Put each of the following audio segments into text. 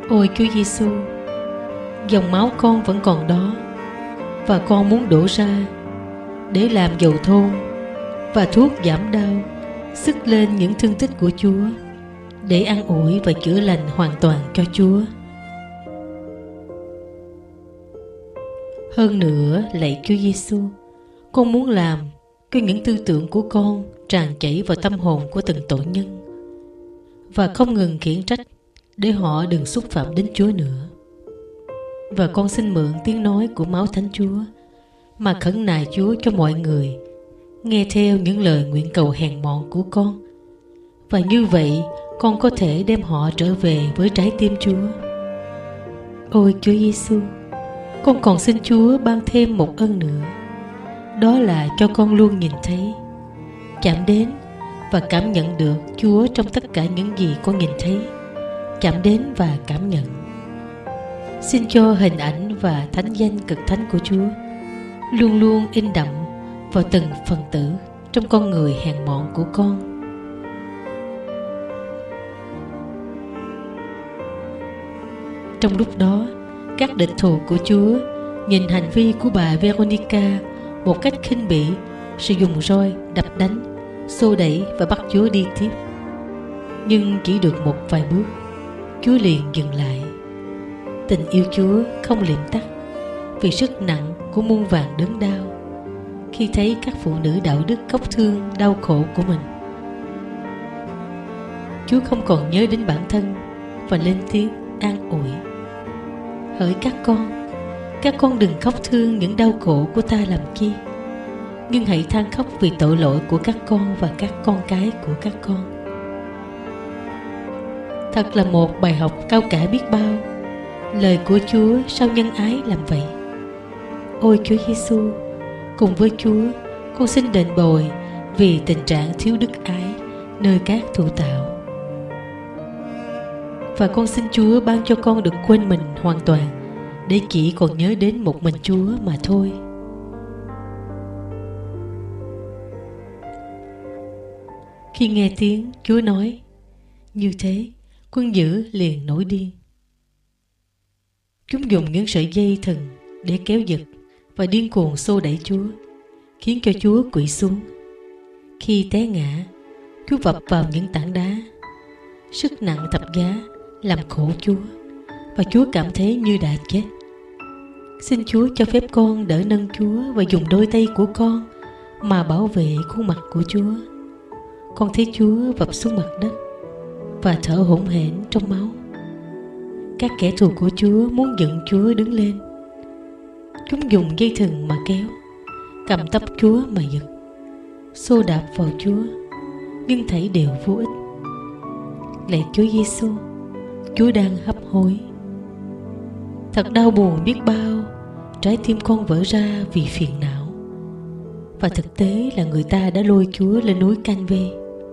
Ôi Chúa Giêsu, dòng máu con vẫn còn đó, và con muốn đổ ra để làm dầu thơm và thuốc giảm đau, sức lên những thương tích của Chúa, để an ủi và chữa lành hoàn toàn cho Chúa. Hơn nữa, lạy Chúa Giêsu, con muốn làm cho những tư tưởng của con tràn chảy vào tâm hồn của từng tội nhân, và không ngừng khiển trách để họ đừng xúc phạm đến Chúa nữa. Và con xin mượn tiếng nói của máu Thánh Chúa mà khẩn nài Chúa cho mọi người nghe theo những lời nguyện cầu hèn mọn của con, và như vậy con có thể đem họ trở về với trái tim Chúa. Ôi Chúa Giêsu, con còn xin Chúa ban thêm một ơn nữa, đó là cho con luôn nhìn thấy, chạm đến và cảm nhận được Chúa trong tất cả những gì con nhìn thấy, chạm đến và cảm nhận. Xin cho hình ảnh và thánh danh cực thánh của Chúa luôn luôn in đậm vào từng phần tử trong con người hèn mọn của con. Trong lúc đó, các địch thù của Chúa nhìn hành vi của bà Veronica một cách khinh bỉ, sử dụng roi, đập đánh, xô đẩy và bắt Chúa đi tiếp. Nhưng chỉ được một vài bước, Chúa liền dừng lại. Tình yêu Chúa không liệm tắt vì sức nặng của muôn vàn đớn đau khi thấy các phụ nữ đạo đức khóc thương đau khổ của mình. Chúa không còn nhớ đến bản thân và lên tiếng an ủi: hỡi các con đừng khóc thương những đau khổ của ta làm chi, nhưng hãy than khóc vì tội lỗi của các con và các con cái của các con. Thật là một bài học cao cả biết bao. Lời của Chúa sao nhân ái làm vậy. Ôi Chúa Giêsu, cùng với Chúa, con xin đền bồi vì tình trạng thiếu đức ái nơi các thụ tạo. Và con xin Chúa ban cho con được quên mình hoàn toàn, để chỉ còn nhớ đến một mình Chúa mà thôi. Khi nghe tiếng Chúa nói như thế, quân dữ liền nổi điên. Chúng dùng những sợi dây thừng để kéo giật và điên cuồng xô đẩy Chúa, khiến cho Chúa quỵ xuống. Khi té ngã, Chúa vấp vào những tảng đá. Sức nặng thập giá làm khổ Chúa, và Chúa cảm thấy như đã chết. Xin Chúa cho phép con đỡ nâng Chúa và dùng đôi tay của con mà bảo vệ khuôn mặt của Chúa. Con thấy Chúa vấp xuống mặt đất và thở hổn hển trong máu. Các kẻ thù của Chúa muốn dựng Chúa đứng lên. Chúng dùng dây thừng mà kéo, cầm tóc Chúa mà giật, xô đạp vào Chúa, nhưng thảy đều vô ích. Lạy Chúa Giêsu, Chúa đang hấp hối. Thật đau buồn biết bao, trái tim con vỡ ra vì phiền não. Và thực tế là người ta đã lôi Chúa lên núi Can Vê.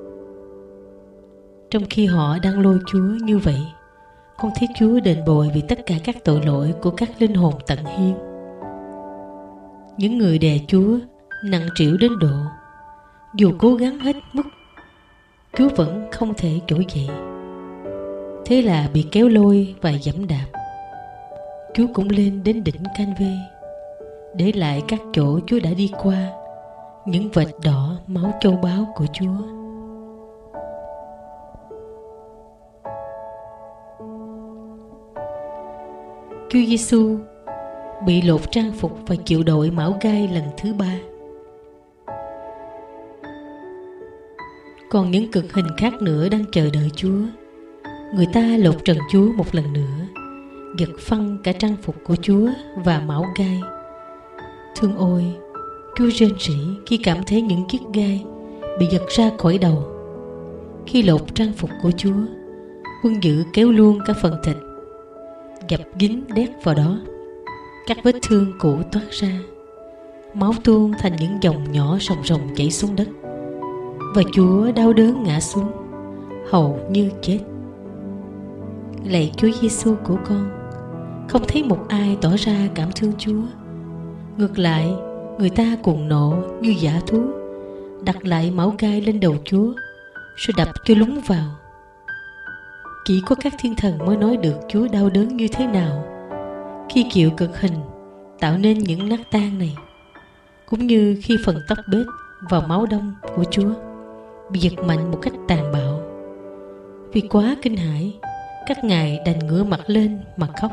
Trong khi họ đang lôi Chúa như vậy, con thấy Chúa đền bồi vì tất cả các tội lỗi của các linh hồn tận hiên. Những người đè Chúa nặng trĩu đến độ dù cố gắng hết mức, Chúa vẫn không thể trỗi dậy. Thế là bị kéo lôi và giẫm đạp. Chúa cũng lên đến đỉnh Can Vê, để lại các chỗ Chúa đã đi qua, những vệt đỏ máu châu báu của Chúa. Chúa Giêsu bị lột trang phục và chịu đội mão gai lần thứ 3. Còn những cực hình khác nữa đang chờ đợi Chúa. Người ta lột trần Chúa một lần nữa, giật phăng cả trang phục của Chúa và mão gai. Thương ôi, Chúa rên rỉ khi cảm thấy những chiếc gai bị giật ra khỏi đầu. Khi lột trang phục của Chúa, quân dữ kéo luôn cả phần thịt, dập dính đét vào đó. Các vết thương cũ toát ra, máu tuôn thành những dòng nhỏ ròng ròng chảy xuống đất, và Chúa đau đớn ngã xuống, hầu như chết. Lạy Chúa Giêsu của con, không thấy một ai tỏ ra cảm thương Chúa. Ngược lại, người ta cuồng nộ như dã thú, đặt lại mão gai lên đầu Chúa, rồi đập cho lún vào. Chỉ có các thiên thần mới nói được Chúa đau đớn như thế nào khi chịu cực hình tạo nên những nát tan này, cũng như khi phần tóc bết vào máu đông của Chúa bị giật mạnh một cách tàn bạo. Vì quá kinh hãi, các ngài đành ngửa mặt lên mà khóc.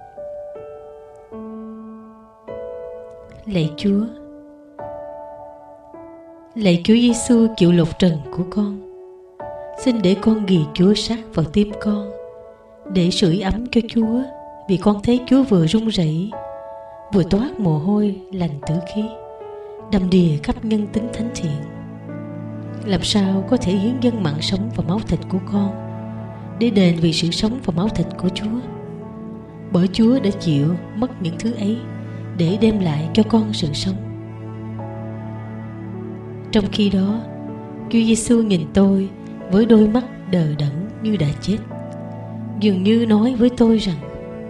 Lạy Chúa Giêsu chịu lột trần của con, xin để con ghì Chúa sát vào tim con, để sưởi ấm cho Chúa, vì con thấy Chúa vừa run rẩy, vừa toát mồ hôi lành tử khí, đầm đìa khắp nhân tính thánh thiện. Làm sao có thể hiến dâng mạng sống và máu thịt của con để đền vì sự sống và máu thịt của Chúa? Bởi Chúa đã chịu mất những thứ ấy để đem lại cho con sự sống. Trong khi đó, Chúa Giêsu nhìn tôi với đôi mắt đờ đẫn như đã chết, dường như nói với tôi rằng: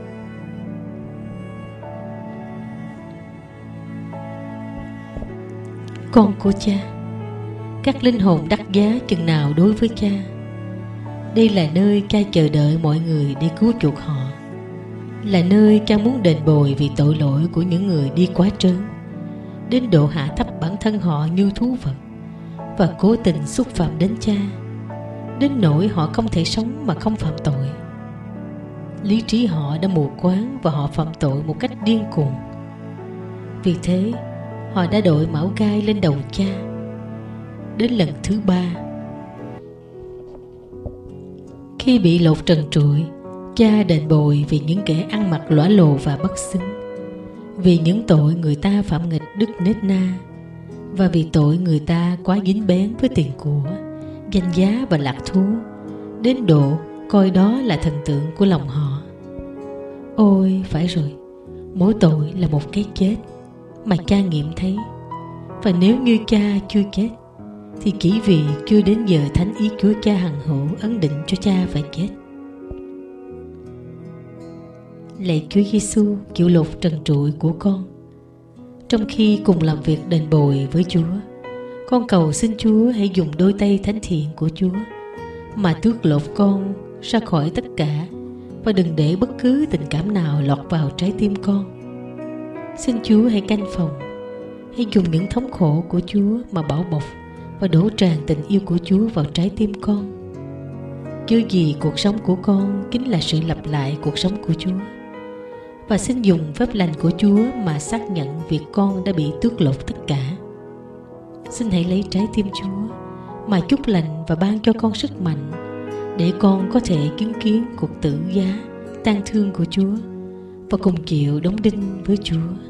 con của Cha, các linh hồn đắt giá chừng nào đối với Cha. Đây là nơi Cha chờ đợi mọi người để cứu chuộc họ, là nơi Cha muốn đền bồi vì tội lỗi của những người đi quá trớn, đến độ hạ thấp bản thân họ như thú vật và cố tình xúc phạm đến Cha, đến nỗi họ không thể sống mà không phạm tội. Lý trí họ đã mù quáng và họ phạm tội một cách điên cuồng. Vì thế, họ đã đội mão gai lên đầu Cha. Đến lần thứ 3, khi bị lột trần trụi, Cha đền bồi vì những kẻ ăn mặc lõa lồ và bất xứng, vì những tội người ta phạm nghịch đức nết na, và vì tội người ta quá dính bén với tiền của, danh giá và lạc thú, đến độ coi đó là thần tượng của lòng họ. Ôi, phải rồi, mỗi tội là một cái chết mà Cha nghiệm thấy. Và nếu như Cha chưa chết, thì chỉ vì chưa đến giờ thánh ý Chúa Cha hằng hữu ấn định cho Cha phải chết. Lạy Chúa Giêsu chịu lột trần trụi của con, trong khi cùng làm việc đền bồi với Chúa, con cầu xin Chúa hãy dùng đôi tay thánh thiện của Chúa mà tước lột con ra khỏi tất cả, và đừng để bất cứ tình cảm nào lọt vào trái tim con. Xin Chúa hãy canh phòng, hãy dùng những thống khổ của Chúa mà bảo bọc và đổ tràn tình yêu của Chúa vào trái tim con. Chứ gì cuộc sống của con chính là sự lặp lại cuộc sống của Chúa. Và xin dùng phép lành của Chúa mà xác nhận việc con đã bị tước lột tất cả. Xin hãy lấy trái tim Chúa mà chúc lành và ban cho con sức mạnh, để con có thể chứng kiến cuộc tử giá, tang thương của Chúa và cùng chịu đóng đinh với Chúa.